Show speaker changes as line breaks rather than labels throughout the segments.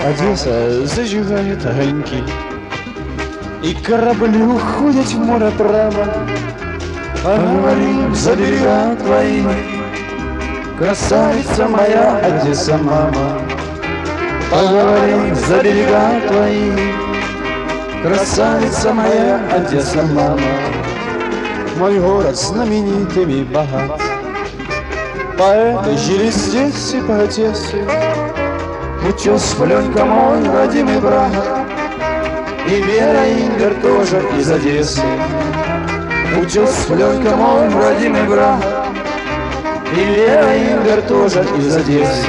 Одесса зажигает огоньки, и корабли уходят в море прямо. Поговорим за берега твои, красавица моя Одесса, мама. Поговорим за берега твои, красавица моя Одесса, мама. Мой город знаменитым и богат, поэты жили здесь и по Одессе. Утес Ленька мой родимый брат, и Вера Ингер тоже из Одессы. Утес Ленька мой родимый брат, и Вера Ингер тоже из Одессы.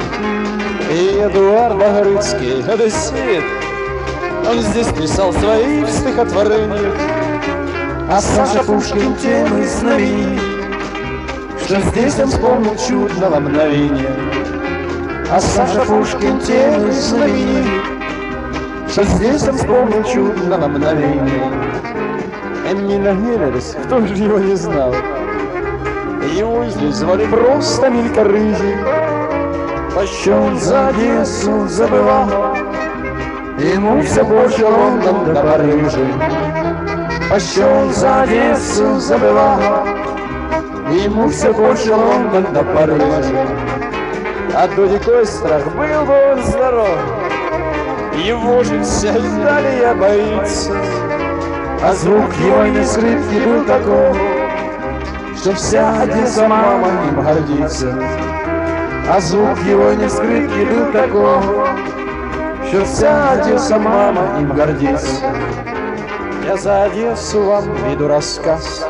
И Эдуард Багрыцкий, одессит, он здесь писал свои стихотворения. А Саша Пушкин тем и знаменит, что здесь он вспомнил чудного мгновения. А Саша Пушкин тем и знаменит, что здесь он вспомнил чудного мгновения. Эмиля Геллерс, кто же его не знал? Его здесь звали просто Милька Рыжий. Пощен за Одессу забывал, ему все больше Лондон да Парижи. Пощен за Одессу забывал, ему все больше Лондон да Парижи. А Дудикой страх был бы он здоров, его же вся Италия боится. А звук его не скрипки был такой, что вся Одесса, мама, им гордится. А звук его не скрипки был такой, что вся Одесса, мама, им гордится. Я за Одессу вам веду рассказ,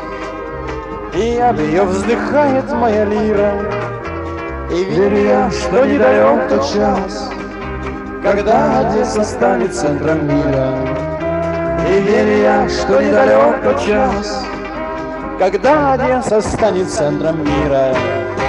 и об ее вздыхает моя лира. И верю я, что недалек тот час, когда Одесса станет центром мира. И верю я, что недалек тот час, когда Одесса станет центром мира.